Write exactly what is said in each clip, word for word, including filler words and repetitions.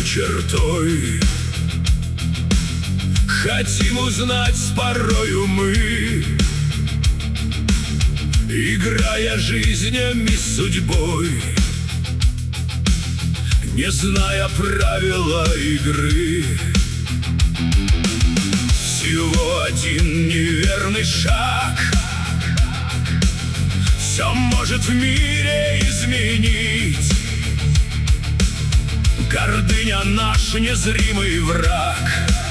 чертой. Хотим узнать порою мы, играя жизнями судьбой, не зная правила игры. Всего один неверный шаг все может в мире изменить. Гордыня — наш незримый враг,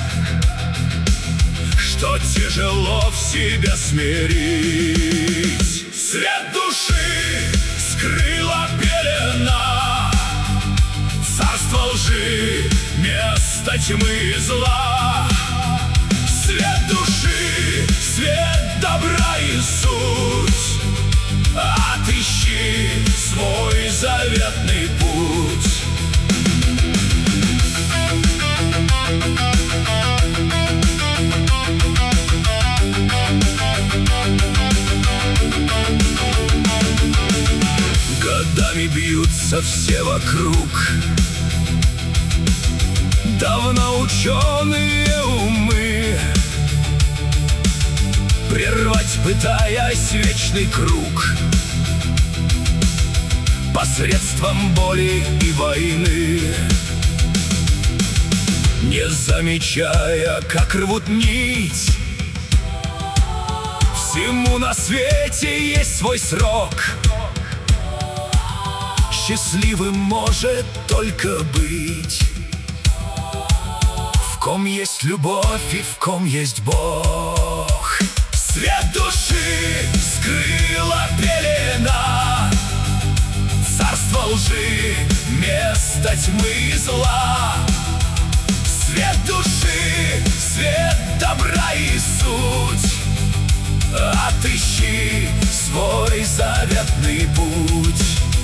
что тяжело в себе смирить. Свет души скрыла пелена, царство лжи, место тьмы и зла. Свет души, свет добра и суть, отыщи свой заветный путь. Годами бьются все вокруг, давно ученые умы, прервать пытаясь вечный круг посредством боли и войны, не замечая, как рвут нить. Всему на свете есть свой срок, счастливым может только быть в ком есть любовь и в ком есть Бог. Свет души скрыла пелена, царство лжи, место тьмы и зла. Свет души, свет добра и суть, отыщи свой заветный путь.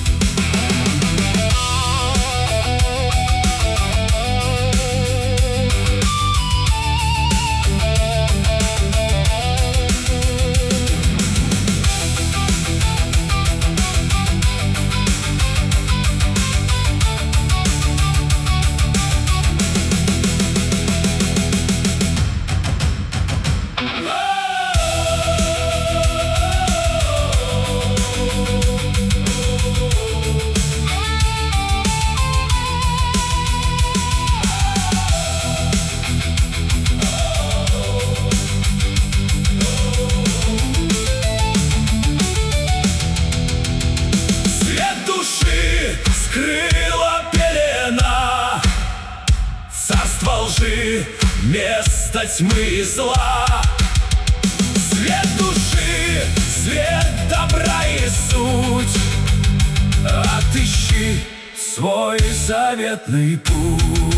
Скрыла пелена, царство лжи, место тьмы и зла. Свет души, свет добра и суть, отыщи свой заветный путь.